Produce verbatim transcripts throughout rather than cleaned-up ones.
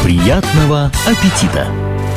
Приятного аппетита!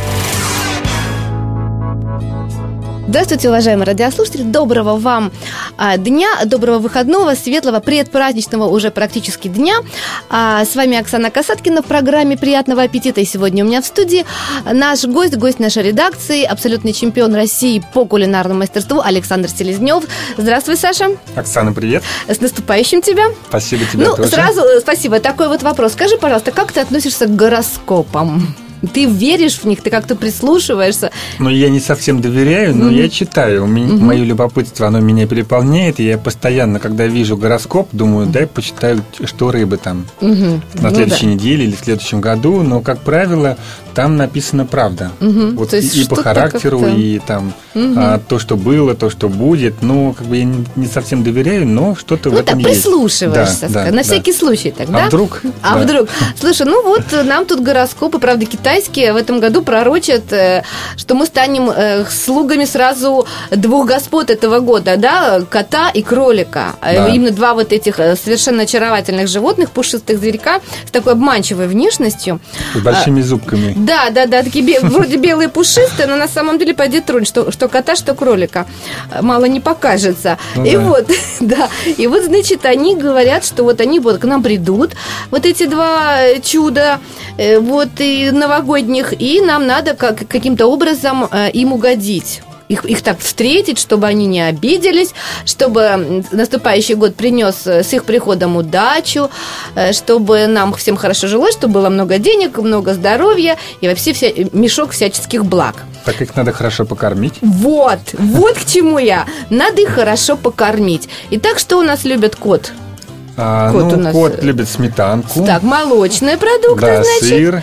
Здравствуйте, уважаемые радиослушатели, доброго вам а, дня, доброго выходного, светлого, предпраздничного уже практически дня. а, С вами Оксана Касаткина в программе «Приятного аппетита». И сегодня у меня в студии наш гость, гость нашей редакции, абсолютный чемпион России по кулинарному мастерству Александр Селезнев. Здравствуй, Саша. Оксана, привет. С наступающим тебя. Спасибо тебе Ну, тоже. сразу спасибо. Такой вот вопрос. Скажи, пожалуйста, как ты относишься к гороскопам? Ты веришь в них, ты как-то прислушиваешься? Ну, я не совсем доверяю, но mm-hmm. я читаю. У меня, mm-hmm. Мое любопытство, оно меня переполняет. И я постоянно, когда вижу гороскоп, думаю, дай почитаю, что рыбы там mm-hmm. на следующей ну, да. неделе или в следующем году. Но, как правило, там написана правда. Mm-hmm. Вот и, и по характеру, как-то... и там mm-hmm. а, то, что было, то, что будет. Ну, как бы я не, не совсем доверяю, но что-то ну, в этом так, есть. Прислушиваешься, да, да, на да. всякий случай тогда. А вдруг? А да. вдруг? Слушай, ну вот нам тут гороскопы, правда, китайские, в этом году пророчат, что мы станем слугами сразу двух господ этого года, да, кота и кролика. Да. Именно два вот этих совершенно очаровательных животных, пушистых зверька с такой обманчивой внешностью. С большими зубками. Да, да, да, такие бе- вроде белые пушистые, но на самом деле пойди тронь, что, что кота, что кролика. Мало не покажется. Ну, и да. вот, да, и вот, значит, они говорят, что вот они вот к нам придут, вот эти два чуда, вот и новогодние, и нам надо как, каким-то образом э, им угодить. Их, их так встретить, чтобы они не обиделись, чтобы наступающий год принес с их приходом удачу, э, чтобы нам всем хорошо жилось, чтобы было много денег, много здоровья и вообще вся, мешок всяческих благ. Так их надо хорошо покормить. Вот, вот к чему я. Надо их хорошо покормить. Итак, что у нас любит кот? А, кот ну, у нас... кот любит сметанку. Так, молочные продукты, да, значит. сыр.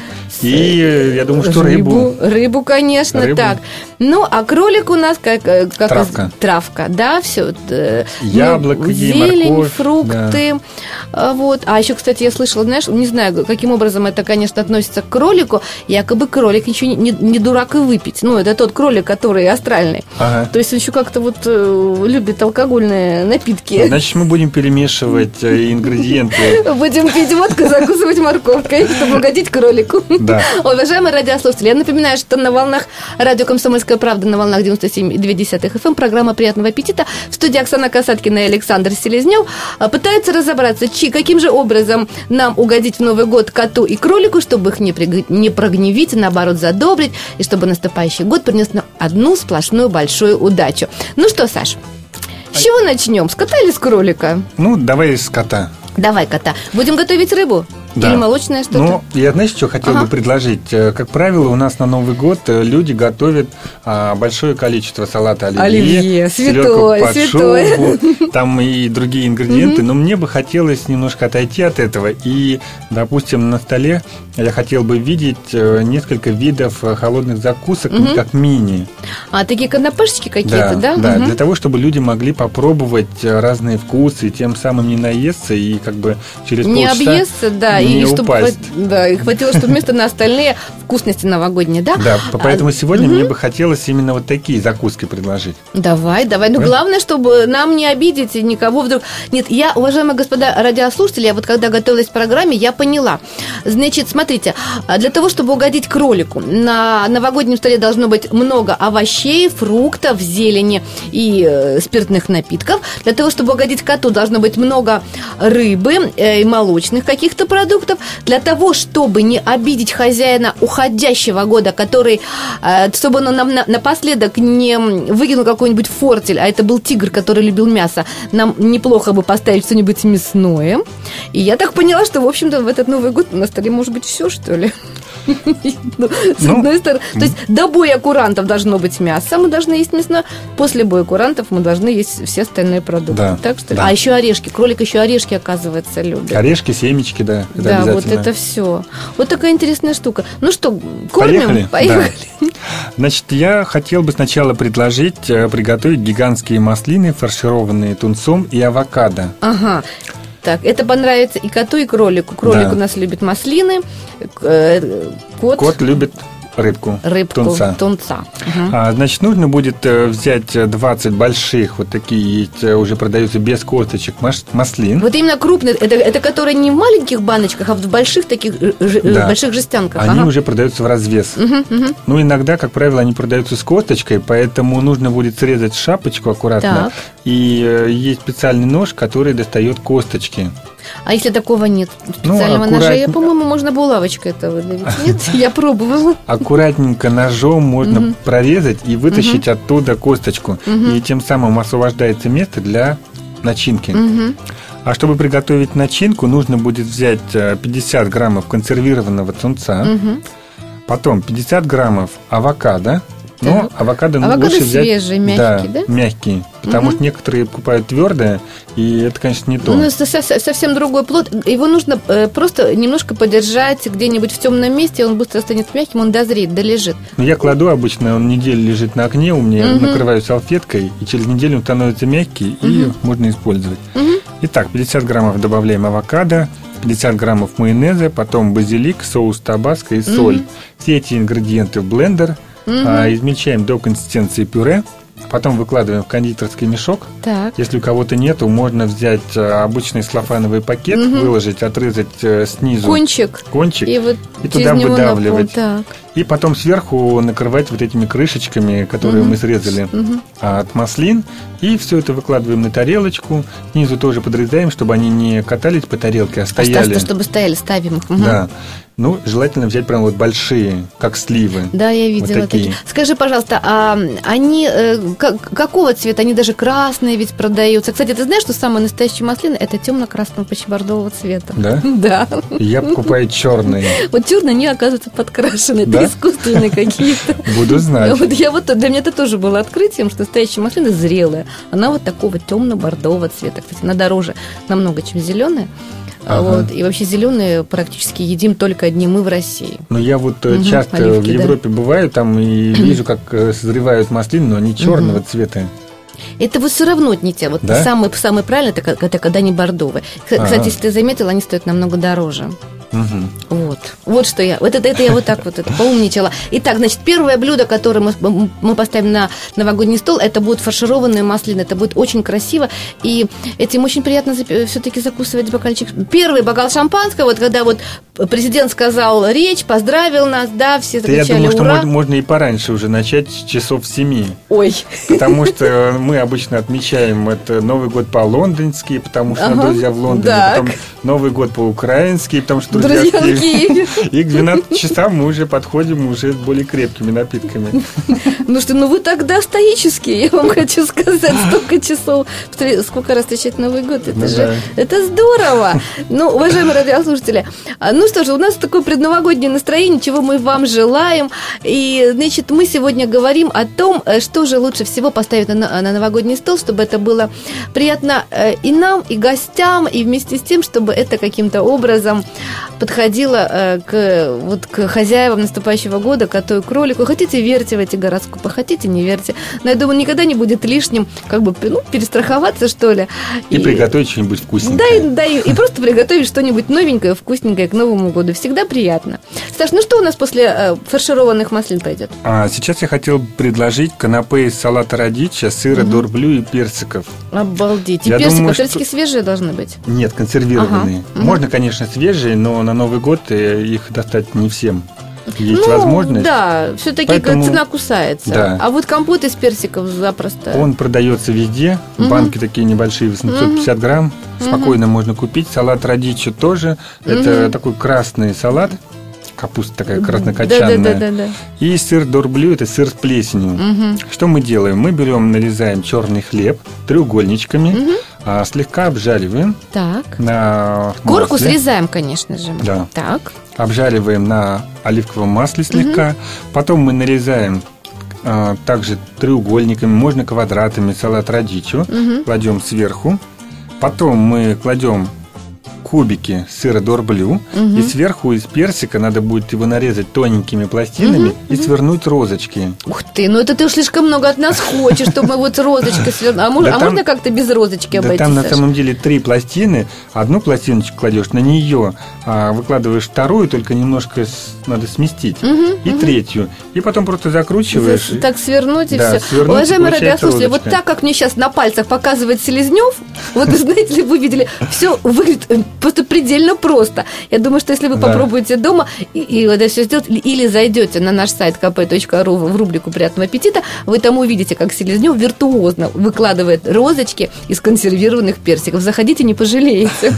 И я думаю, что рыбу. Рыбу, рыбу конечно, рыбу. Так. Ну, а кролик у нас как, как травка. Травка, да, все. Яблоко, ну, зелень, морковь, фрукты. Да. Вот. А еще, кстати, я слышала, знаешь, не знаю, каким образом это, конечно, относится к кролику. Якобы кролик еще не, не, не дурак и выпить. Ну, это тот кролик, который астральный. Ага. То есть он еще как-то вот э, любит алкогольные напитки. Значит, мы будем перемешивать ингредиенты. Будем пить водку, закусывать морковкой, чтобы угодить кролику. Да. Уважаемые радиослушатели, я напоминаю, что на волнах радио «Комсомольская правда», на волнах девяносто семь и две десятых эф эм, программа «Приятного аппетита». В студии Оксана Касаткина и Александр Селезнев пытаются разобраться, чи, каким же образом нам угодить в Новый год коту и кролику, чтобы их не, приг... не прогневить, а наоборот задобрить, и чтобы наступающий год принес нам одну сплошную большую удачу. Ну что, Саш, с чего начнем? С кота или с кролика? Ну, давай с кота. Давай кота. Будем готовить рыбу? Да. Или молочное что-то? Ну, я, знаешь, что хотел ага. бы предложить? Как правило, у нас на Новый год люди готовят а, большое количество салата оливье, оливье святой, под святой. шубу, там и другие ингредиенты. Но мне бы хотелось немножко отойти от этого. И, допустим, на столе я хотел бы видеть несколько видов холодных закусок, угу. как мини. А, такие канапешечки какие-то, да? Да, да угу. для того, чтобы люди могли попробовать разные вкусы, и тем самым не наесться, и как бы через не полчаса... Не объесться, да, не и упасть. Чтобы, да, и хватило, чтобы вместо на остальные вкусности новогодние, да? Да, поэтому а, сегодня угу. мне бы хотелось именно вот такие закуски предложить. Давай, давай. Но да? главное, чтобы нам не обидеть и никого вдруг... Нет, я, уважаемые господа радиослушатели, я вот когда готовилась к программе, я поняла. Значит, смотрите, для того, чтобы угодить кролику, на новогоднем столе должно быть много овощей, фруктов, зелени и э, спиртных напитков. Для того, чтобы угодить коту, должно быть много рыбы э, и молочных каких-то продуктов. Для того, чтобы не обидеть хозяина уходящего года, который, э, чтобы он нам на, напоследок не выкинул какой-нибудь фортель, а это был тигр, который любил мясо, нам неплохо бы поставить что-нибудь мясное. И я так поняла, что, в общем-то, в этот Новый год на столе может быть все, что ли. С одной стороны, то есть до боя курантов должно быть мясо, мы должны есть мясное. После боя курантов мы должны есть все остальные продукты. Так что, а еще орешки. Кролик еще орешки, оказывается, любит. Орешки, семечки, да. Да, вот это все. Вот такая интересная штука. Ну что, кормим? Поехали. Значит, я хотел бы сначала предложить приготовить гигантские маслины, фаршированные тунцом и авокадо. Ага. Так, это понравится и коту, и кролику. Кролик да. у нас любит маслины. Кот, Кот любит рыбку, рыбку тунца. тунца. Угу. А, значит, нужно будет взять двадцать больших, вот такие есть, уже продаются без косточек, маслин. Вот именно крупные, это, это которые не в маленьких баночках, а в больших таких ж, да. больших жестянках. Они ага. уже продаются в развес. Угу, угу. Ну, иногда, как правило, они продаются с косточкой, поэтому нужно будет срезать шапочку аккуратно. Так. И э, есть специальный нож, который достает косточки. А если такого нет? Специального ну, аккурат... ножа, я, по-моему, можно булавочкой это выдавить. Нет, я пробовала. Аккуратненько ножом можно Мгм. прорезать и вытащить Мгм. оттуда косточку. Мгм. И тем самым освобождается место для начинки. Мгм. А чтобы приготовить начинку, нужно будет взять пятьдесят граммов консервированного тунца, Мгм. потом пятьдесят граммов авокадо. Но Так. авокадо, Авокадо лучше взять свежие, мягкие, да? мягкие, потому Мгм. что некоторые покупают твердое, и это, конечно, не то. Ну, это со- со- совсем другой плод. Его нужно э, просто немножко подержать где-нибудь в темном месте, он быстро станет мягким, он дозреет, долежит. Но я кладу обычно, он неделю лежит на огне у меня, Мгм. накрываю салфеткой, и через неделю он становится мягкий, и Мгм. можно использовать. Мгм. Итак, пятьдесят граммов добавляем авокадо, пятьдесят граммов майонеза, потом базилик, соус табаско и соль. Мгм. Все эти ингредиенты в блендер, Мгм. а, измельчаем до консистенции пюре, потом выкладываем в кондитерский мешок. Так. Если у кого-то нету, можно взять а, обычный целлофановый пакет, Мгм. выложить, отрезать а, снизу Кончик. кончик И вот и через туда него выдавливать. напол- Так. И потом сверху накрывать вот этими крышечками, которые Мгм. мы срезали Мгм. а, от маслин. И все это выкладываем на тарелочку. Снизу тоже подрезаем, чтобы они не катались по тарелке, а стояли. Осталось, чтобы стояли, ставим их. Мгм. Да. Ну, желательно взять прям вот большие, как сливы. Да, я видела Вот такие. такие. Скажи, пожалуйста, а они э, как- какого цвета? Они даже красные ведь продаются. Кстати, ты знаешь, что самые настоящие маслины это темно-красного, почти бордового цвета? Да? Да. Я покупаю черные. Вот черные, они оказываются подкрашены. Да? Это искусственные какие-то. Буду знать. Вот я вот, для меня это тоже было открытием, что настоящая маслина зрелая. Она вот такого темно-бордового цвета. Кстати, она дороже намного, чем зеленая. Ага. Вот. И вообще зеленые практически едим только одни мы в России. Но я вот э, Мгм, часто оливки, в да. Европе бываю там и вижу, как э, созревают маслины, но они черного цвета. Это вот все равно не те. Вот Да? самый, самый правильный, это, ка- это когда они бордовые. К- Ага. Кстати, если ты заметил, они стоят намного дороже. Мгм. Вот. Вот что я. Вот это, это я вот так вот это поумничала. Итак, значит, первое блюдо, которое мы, мы поставим на новогодний стол, это будут фаршированные маслины. Это будет очень красиво. И этим очень приятно все-таки закусывать бокальчик. Первый бокал шампанского, вот когда вот президент сказал речь, поздравил нас, да, все Да я закричали думаю, что ура. можно, можно и пораньше уже начать с часов семи. Ой. Потому что мы обычно отмечаем это Новый год по-лондонски, потому что Ага. друзья в Лондоне, Так. потом Новый год по-украински, потому что друзья, Друзья в в Киеве. Киеве. И к двенадцати часам мы уже подходим уже с более крепкими напитками. Ну что, ну вы тогда стоические, я вам хочу сказать, столько часов, встр- сколько раз встречать Новый год, это Ну же, да. это здорово. Ну, уважаемые радиослушатели, а, ну что же, у нас такое предновогоднее настроение, чего мы вам желаем, и, значит, мы сегодня говорим о том, э, что же лучше всего поставить на, на новогодний стол, чтобы это было приятно э, и нам, и гостям, и вместе с тем, чтобы это каким-то образом подходило э, к, вот, к хозяевам наступающего года, коту и кролику. Хотите, верьте в эти гороскопы, хотите, не верьте. Но я думаю, никогда не будет лишним как бы, ну, перестраховаться, что ли. И приготовить что-нибудь Да, вкусненькое. и, да, и, и просто приготовить что-нибудь новенькое, вкусненькое к Новому году. Всегда приятно. Саш, ну что у нас после э, фаршированных маслин пойдет? А сейчас я хотел предложить канапе из салата радича, сыра дорблю и персиков. Обалдеть. И Я персики думаю, персики что- свежие должны быть. Нет, консервированные. Ага. Мгм. Можно, конечно, свежие, но на Новый год э, их достать не всем. Есть ну, возможность. да, все-таки Поэтому- цена кусается. Да. А вот компот из персиков запросто. Он продается везде. Мгм. Банки такие небольшие, восемьсот пятьдесят грамм. Спокойно можно купить. Салат радичо тоже. Это Мгм. такой красный салат. Капуста такая Да, краснокочанная. да, да, да, да. И сыр дорблю, это сыр с плесенью. Мгм. Что мы делаем? Мы берем, нарезаем черный хлеб треугольничками, Мгм. а, слегка обжариваем Так. на Корку масле. срезаем, конечно же. Да. Так. Обжариваем на оливковом масле слегка. Потом мы нарезаем а, также треугольниками, можно квадратами салат радичо. Мгм. Кладем сверху. Потом мы кладем кубики сыра дорблю, Мгм. и сверху из персика надо будет его нарезать тоненькими пластинами и свернуть розочки. Ух ты, ну это ты уж слишком много от нас хочешь, чтобы мы вот розочкой свернули. А, мож- Да а там- можно как-то без розочки Да обойтись, там на Саша? самом деле три пластины. Одну пластиночку кладешь, на нее а, выкладываешь вторую, только немножко с- надо сместить. Мгм, И третью. И потом просто закручиваешь. За- Так свернуть и Да, все. свернуть, и Уважаемые получается радиослушатели, вот розочка. так, как мне сейчас на пальцах показывает Селезнев, вот знаете ли, вы видели, все выглядит э, просто предельно просто. Я думаю, что если вы Да. попробуете дома и, и это все сделать, или- или зайдете на наш сайт ка пэ точка ру в рубрику «Приятного аппетита», вы там увидите, как Селезнев виртуозно выкладывает розочки из консервированных персиков. Заходите, не пожалеете.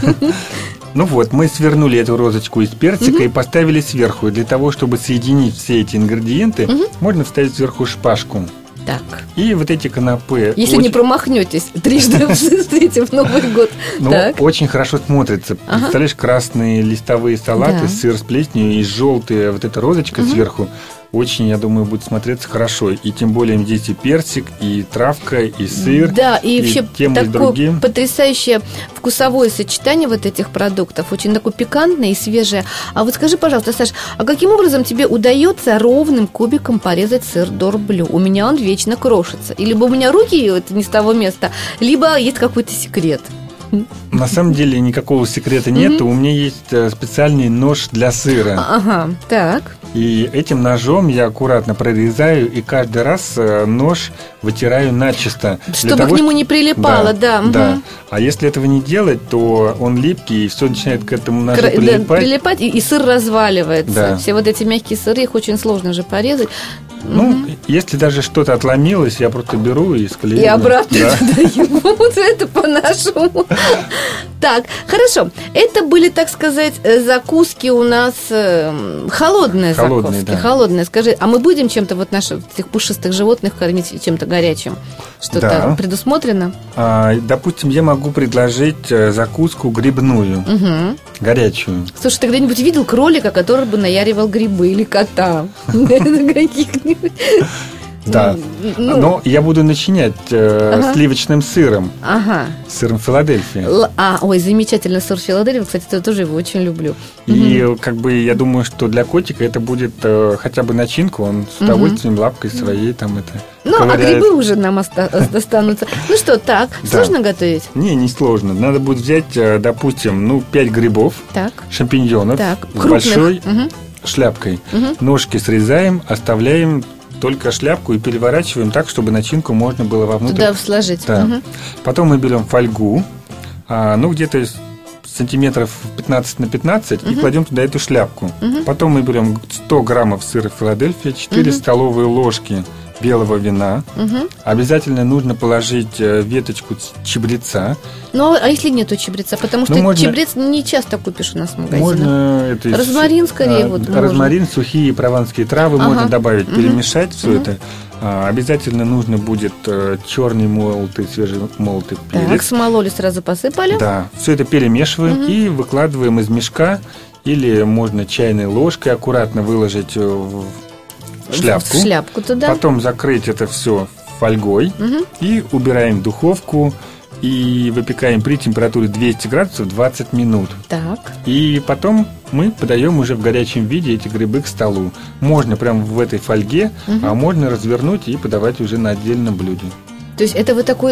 Ну вот, мы свернули эту розочку из персика и поставили сверху. И для того, чтобы соединить все эти ингредиенты, можно вставить сверху шпажку. Так. И вот эти канапе Если не очень, промахнетесь трижды встретив Новый год. ну, Так. очень хорошо смотрится. Ага. Представляешь, красные листовые салаты, Да. сыр с плесенью и желтая вот эта розочка сверху. Очень, я думаю, будет смотреться хорошо. И тем более здесь и персик, и травка, и сыр. Да, и, вообще тем, и такое другим. потрясающее вкусовое сочетание вот этих продуктов, очень такое пикантное и свежее. А вот скажи, пожалуйста, Саш, а каким образом тебе удается ровным кубиком порезать сыр дорблю? У меня он вечно крошится. И либо у меня руки это не с того места, либо есть какой-то секрет. На самом деле никакого секрета нет. У меня есть э, специальный нож для сыра. Ага, так. И этим ножом я аккуратно прорезаю и каждый раз э, нож вытираю начисто. Для Чтобы того, к нему ш- не прилипало, да. да. мгм. А если этого не делать, то он липкий, и все начинает к этому ножу Кра- да, прилипать. прилипать, и, и сыр разваливается. Да. Все вот эти мягкие сыры, их очень сложно же порезать. Ну, если даже что-то отломилось, я просто беру и склеиваю. И обратно Да. туда ему. Вот это по-нашему. Так, хорошо. Это были, так сказать, э, закуски у нас э, холодные Холодные, закуски. да. Холодные. Скажи, а мы будем чем-то вот наших этих пушистых животных кормить чем-то горячим? Что-то Да. предусмотрено? А, допустим, я могу предложить э, закуску грибную, Угу. горячую. Слушай, ты когда-нибудь видел кролика, который бы наяривал грибы, или кота? Каких-нибудь? Да. Ну, Но я буду начинять э, Ага. сливочным сыром, Ага. сыром Филадельфия. Л- А, ой, замечательно, сыр Филадельфия. Кстати, я тоже его очень люблю. И как бы я думаю, что для котика это будет э, хотя бы начинка, он с удовольствием лапкой своей там это Ну, а ковыряет. грибы уже нам оста- останутся. Ну что, так, Да. сложно готовить? Не, не сложно. Надо будет взять, э, допустим, ну, пять грибов, Так, шампиньонов так. с большой Мгм. шляпкой. Мгм. Ножки срезаем, оставляем только шляпку и переворачиваем так, чтобы начинку можно было вовнутрь. Туда сложить. Да. Мгм. Потом мы берем фольгу, а, ну, где-то с- сантиметров пятнадцать на пятнадцать, и кладем туда эту шляпку. Потом мы берем сто граммов сыра Филадельфия, четыре столовые ложки белого вина. Мгм. Обязательно нужно положить э, веточку ц- чабреца. Ну, а если нету чабреца? Потому что Ну, можно- чабрец не часто купишь у нас в магазинах. Можно это из- Розмарин скорее а, вот можно. розмарин, сухие прованские травы Ага. можно добавить, Мгм. перемешать все это. А, обязательно нужно будет э, черный молотый, свежемолотый Так, перец. смололи сразу посыпали. Да, все это перемешиваем и выкладываем из мешка, или можно чайной ложкой аккуратно выложить э, в В шляпку. шляпку туда. Потом закрыть это все фольгой Мгм. и убираем в духовку и выпекаем при температуре двести градусов двадцать минут. Так. И потом мы подаем уже в горячем виде эти грибы к столу. Можно прямо в этой фольге, а можно развернуть и подавать уже на отдельном блюде. То есть это вот такой,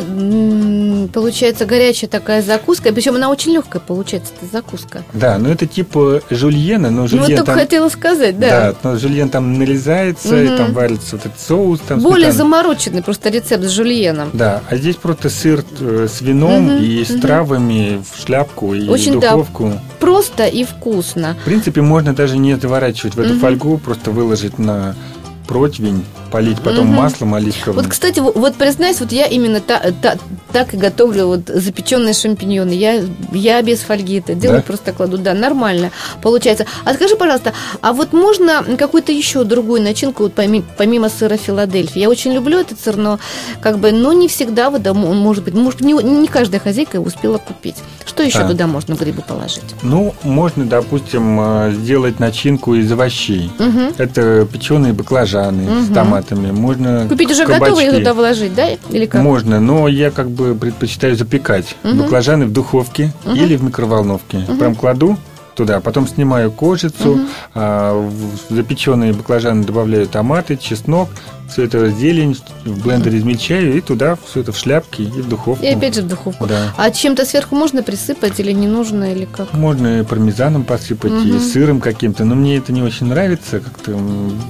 м, получается, горячая такая закуска, причем она очень легкая получается, эта закуска. Да, но это типа жульена, но Ну, жульен вот только там... хотела сказать, да. Да, но жульен там нарезается, и Мгм. там варится вот этот соус. Там Более сметана. замороченный просто рецепт с жульеном. Да, а здесь просто сыр э, с вином Мгм, и с мгм. травами в шляпку и Очень, в да. духовку. Просто и вкусно. В принципе, можно даже не заворачивать в эту Мгм. фольгу, просто выложить на противень, полить потом Мгм. маслом оливковым. Вот, кстати, вот, вот признаюсь, вот я именно та- та- так и готовлю вот запеченные шампиньоны. Я, я без фольги это делаю, Да? просто кладу, да, нормально получается. А скажи, пожалуйста, а вот можно какую-то еще другую начинку, вот помимо, помимо сыра Филадельфия? Я очень люблю этот сыр, но как бы, ну, не всегда вот, да, он может быть, может, не, не каждая хозяйка успела купить. Что еще А. туда можно грибы положить? Ну, можно, допустим, э, сделать начинку из овощей. Мгм. Это печеные баклажаны, баклажаны угу. с томатами. Можно купить уже кабачки. готовые и туда вложить, да? Или как? Можно, но я как бы предпочитаю запекать угу. баклажаны в духовке угу. или в микроволновке. Угу. Прям кладу туда, потом снимаю кожицу, угу. а, в запеченные баклажаны добавляю томаты, чеснок, все это зелень в блендере измельчаю и туда все это в шляпки и в духовку. И опять же в духовку. Да. А чем-то сверху можно присыпать или не нужно, или как? Можно и пармезаном посыпать, угу. и сыром каким-то, но мне это не очень нравится, как-то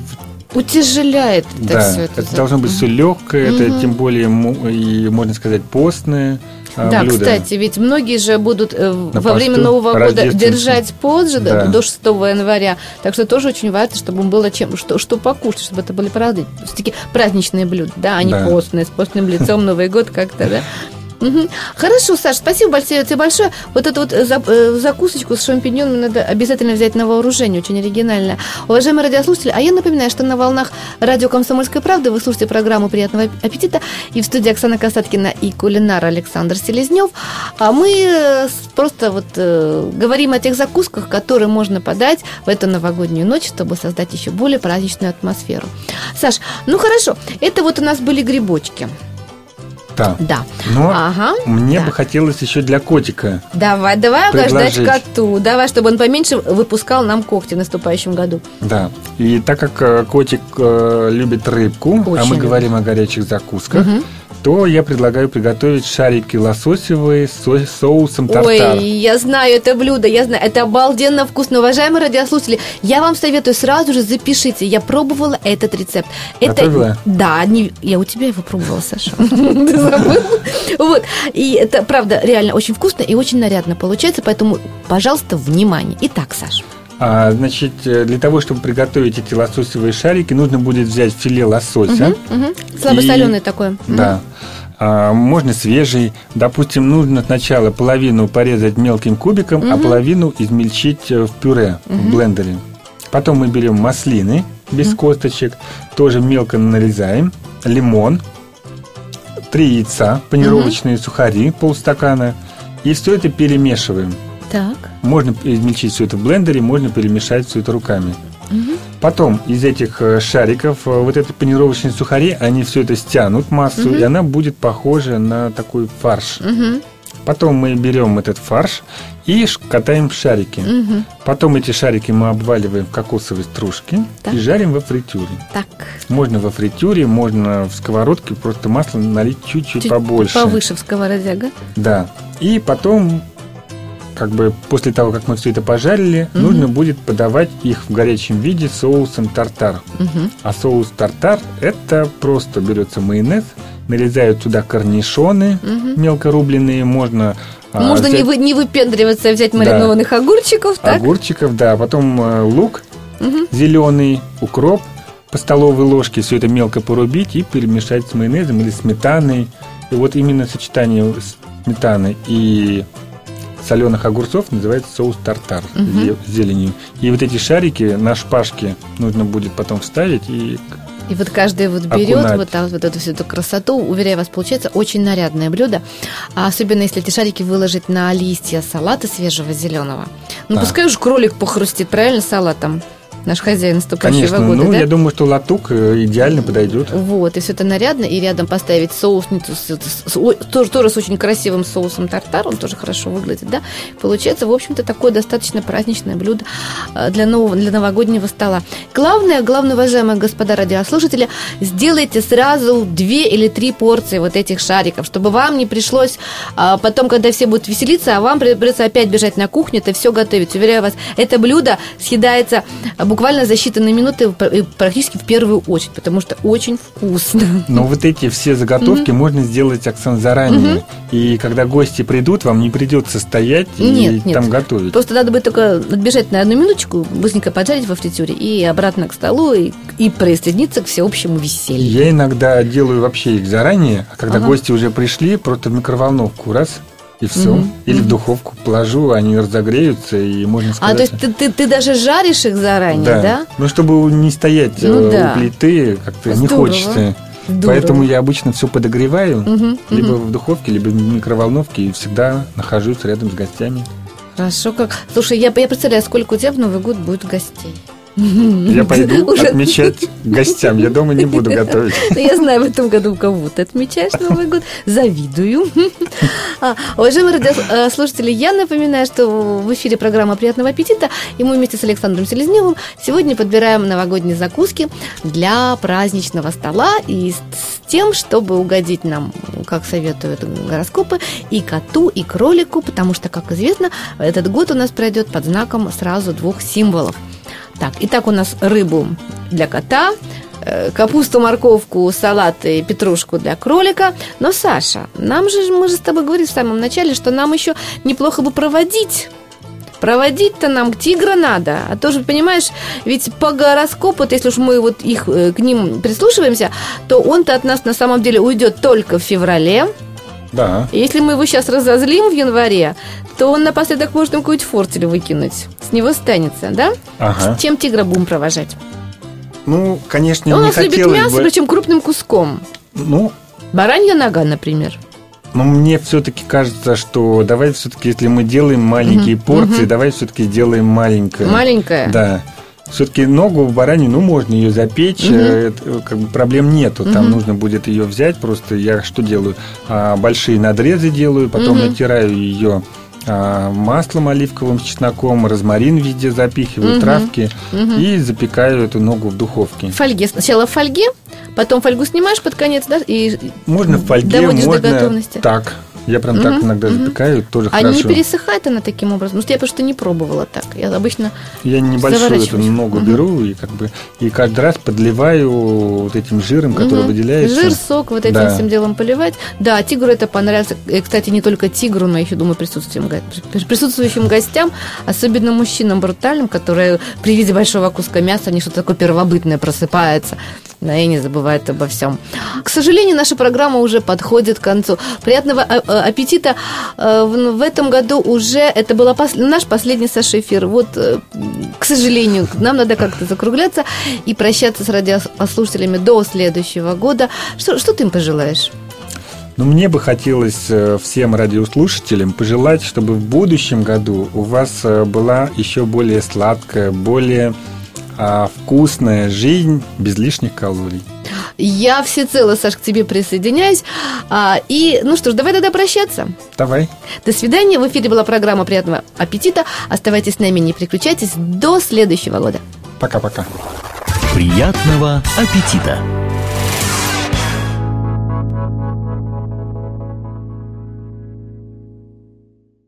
утяжеляет это да, все это. Это должно быть все легкое, угу. это тем более, и, можно сказать, постное. Да, блюдо. Кстати, ведь многие же будут э, во посту, время Нового года держать пост же, да. до шестого января. Так что тоже очень важно, чтобы было чем, что, что покушать, чтобы это были все-таки праздничные блюда, да, а не да. постные, с постным лицом Новый год как-то, да. Угу. Хорошо, Саш, спасибо большое, тебе большое. Вот эту вот закусочку с шампиньонами надо обязательно взять на вооружение, очень оригинальная. Уважаемые радиослушатели, а я напоминаю, что на волнах радио «Комсомольская правда» вы слушаете программу «Приятного аппетита», и в студии Оксана Касаткина и кулинар Александр Селезнев. А мы просто вот э, говорим о тех закусках, которые можно подать в эту новогоднюю ночь, чтобы создать еще более праздничную атмосферу. Саш, ну хорошо, это вот у нас были грибочки. Да. да. Но ага, мне да. бы хотелось еще для котика. Давай, давай предложить. угождать коту. Давай, чтобы он поменьше выпускал нам когти в наступающем году. Да. И так как котик любит рыбку, очень а мы любит. говорим о горячих закусках, угу. то я предлагаю приготовить шарики лососевые с соусом тартар. Ой, я знаю это блюдо, я знаю, это обалденно вкусно. Уважаемые радиослушатели, я вам советую сразу же запишите. Я пробовала этот рецепт. Готовила? Это, да, не, я у тебя его пробовала, Саша. Ты забыл? Вот. И это, правда, реально очень вкусно и очень нарядно получается, поэтому, пожалуйста, внимание. Итак, Саша. А, значит, для того, чтобы приготовить эти лососевые шарики, нужно будет взять филе лосося. Угу, угу. Слабосоленое такое. Да. Угу. А, можно свежий. Допустим, нужно сначала половину порезать мелким кубиком, угу. а половину измельчить в пюре, угу. в блендере. Потом мы берем маслины без угу. косточек, тоже мелко нарезаем, лимон, три яйца, панировочные угу. сухари, полстакана, и все это перемешиваем. Так. Можно измельчить все это в блендере, можно перемешать все это руками. Угу. Потом из этих шариков вот эти панировочные сухари, они все это стянут массу, угу. и она будет похожа на такой фарш. Угу. Потом мы берем этот фарш и катаем шарики. Угу. Потом эти шарики мы обваливаем в кокосовой стружке так. и жарим во фритюре. Так. Можно во фритюре, можно в сковородке, просто масло налить чуть-чуть Чуть побольше. Повыше в сковороде, ага. Да. И потом, как бы после того, как мы все это пожарили, угу. нужно будет подавать их в горячем виде соусом тартар. Угу. А соус тартар – это просто берется майонез, нарезают туда корнишоны угу. мелко рубленые, можно… Можно взять... не, вы, не выпендриваться, взять маринованных да. огурчиков, так? Огурчиков, да. Потом лук угу. зеленый, укроп по столовой ложке, все это мелко порубить и перемешать с майонезом или сметаной. И вот именно сочетание сметаны и соленых огурцов называется соус тартар угу. с зеленью. И вот эти шарики на шпажке нужно будет потом вставить и… И вот каждый вот берет вот, так, вот эту всю эту красоту. Уверяю вас, получается очень нарядное блюдо. А особенно, если эти шарики выложить на листья салата свежего зеленого. Ну, да. пускай уж кролик похрустит, правильно, салатом? Наш хозяин наступающего Конечно, года, ну, да? я думаю, что латук идеально подойдет. Вот, и все это нарядно, и рядом поставить соусницу, с, с, с, тоже, тоже с очень красивым соусом тартар, он тоже хорошо выглядит, да? Получается, в общем-то, такое достаточно праздничное блюдо для, нового, для новогоднего стола. Главное, главное, уважаемые господа радиослушатели, сделайте сразу две или три порции вот этих шариков, чтобы вам не пришлось а, потом, когда все будут веселиться, а вам придется опять бежать на кухню, это все готовить. Уверяю вас, это блюдо съедается буквально за считанные минуты практически в первую очередь, потому что очень вкусно. Но вот эти все заготовки mm-hmm. можно сделать, Оксан, заранее. Mm-hmm. И когда гости придут, вам не придется стоять нет, и нет. там готовить. Просто надо будет только отбежать на одну минуточку, быстренько поджарить во фритюре и обратно к столу, и, и присоединиться к всеобщему веселью. Я иногда делаю вообще их заранее, а когда ага. гости уже пришли, просто в микроволновку раз – и все. Mm-hmm. Или mm-hmm. в духовку положу, они разогреются, и можно сказать… А, то есть ты, ты, ты даже жаришь их заранее, да? да? Ну, чтобы не стоять ну, у да. плиты, как-то Здорово. не хочется. Здорово. Поэтому я обычно все подогреваю, mm-hmm. либо mm-hmm. в духовке, либо в микроволновке, и всегда нахожусь рядом с гостями. Хорошо. Как... Слушай, я, я представляю, сколько у тебя в Новый год будет гостей. Я пойду отмечать гостям. Я дома не буду готовить. Я знаю, в этом году кого ты отмечаешь Новый год. Завидую. Уважаемые радиослушатели, я напоминаю, что в эфире программа «Приятного аппетита», и мы вместе с Александром Селезневым сегодня подбираем новогодние закуски для праздничного стола и с тем, чтобы угодить нам, как советуют гороскопы, и коту, и кролику, потому что, как известно, этот год у нас пройдет под знаком сразу двух символов. Так, итак, у нас рыбу для кота, капусту, морковку, салат и петрушку для кролика. Но, Саша, нам же, мы же с тобой говорили в самом начале, что нам еще неплохо бы проводить. Проводить-то нам тигра надо. А то же, понимаешь, ведь по гороскопу, если уж мы вот их, к ним прислушиваемся, то он-то от нас на самом деле уйдет только в феврале. Да. Если мы его сейчас разозлим в январе, то он напоследок может им какой-нибудь фортель выкинуть. С него останется, да? Ага. С чем тигра будем провожать? Ну, конечно, он не у нас любит мясо, бы... причем крупным куском. Ну, баранья нога, например. Но мне все-таки кажется, что давай все-таки, если мы делаем маленькие угу, порции, угу. давай все-таки сделаем маленькое. Маленькое? Да. Все-таки ногу в баранью, ну, можно ее запечь, угу. это, как бы проблем нету. Там угу. нужно будет ее взять, просто я что делаю? А, большие надрезы делаю, потом угу. натираю ее а, маслом оливковым с чесноком, розмарин везде запихиваю, угу. травки угу. и запекаю эту ногу в духовке. В фольге. Сначала в фольге, потом фольгу снимаешь под конец, да, и можно в фольге, доводишь можно до готовности. Так. Я прям угу, так иногда угу. запекаю, тоже а хорошо. А не пересыхает она таким образом? Потому что я просто не пробовала так. Я обычно Я небольшую эту ногу угу. беру и как бы и каждый раз подливаю вот этим жиром, который угу. выделяется. Жир, сок, вот этим да. всем делом поливать. Да, тигру это понравится. И, кстати, не только тигру, но еще, думаю, присутствующим, присутствующим гостям, особенно мужчинам брутальным, которые при виде большого куска мяса, они что-то такое первобытное просыпается. Да, и не забывает обо всем. К сожалению, наша программа уже подходит к концу. Приятного аппетита. В этом году уже это был наш последний, Саша, эфир. Вот, к сожалению, нам надо как-то закругляться и прощаться с радиослушателями до следующего года. Что, что ты им пожелаешь? Ну, мне бы хотелось всем радиослушателям пожелать, чтобы в будущем году у вас была еще более сладкая, более а вкусная жизнь без лишних калорий. Я всецело, Саш, к тебе присоединяюсь. а, И, ну что ж, давай тогда прощаться. Давай. До свидания. В эфире была программа «Приятного аппетита». Оставайтесь с нами, не переключайтесь. До следующего года. Пока-пока. Приятного аппетита.